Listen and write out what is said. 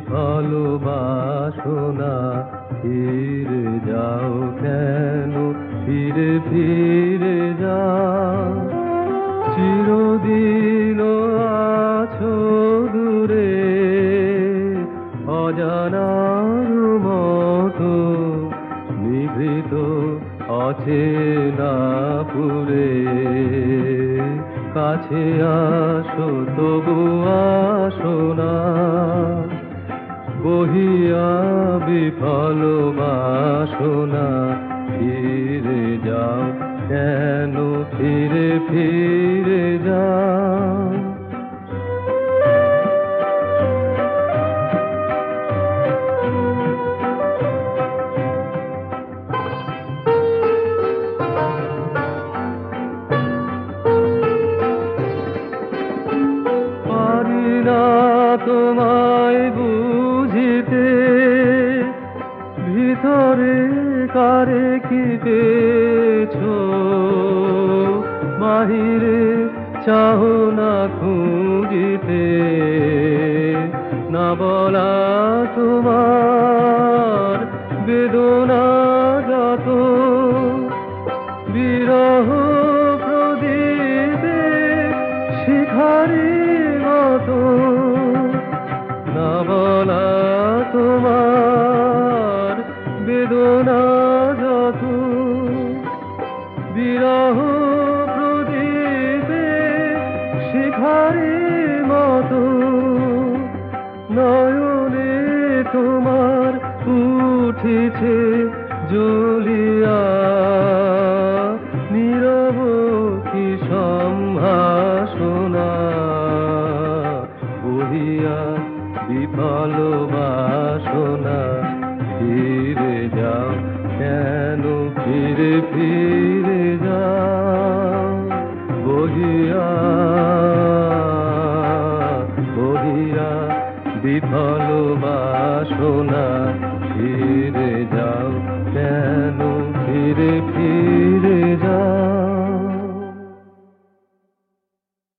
ভালোবাসো না, ফিরে যাও কেন, ফিরে ফিরে যাও। চিরদিন আছো দূরে, অজানার মতো নিভৃত অচেনা পুরে। কাছে আসো তবু আসো না, বহিয়া বিফল বাসনা। ফিরে যাও কেন, ফিরে ফিরে যাও। পারি না তোমায় বুঝিতে, ভিতরে কারে কি পেয়েছো, বাহিরে চাহো না খুঁজিতে। না বলা তোমার বেদনা যত, বিরহ প্রদীপে শিখারি মতো। না বলা তোমার বেদনা যত, বিরহ প্রদীপে শিখারি মতো। নয়নে তোমার উঠিছে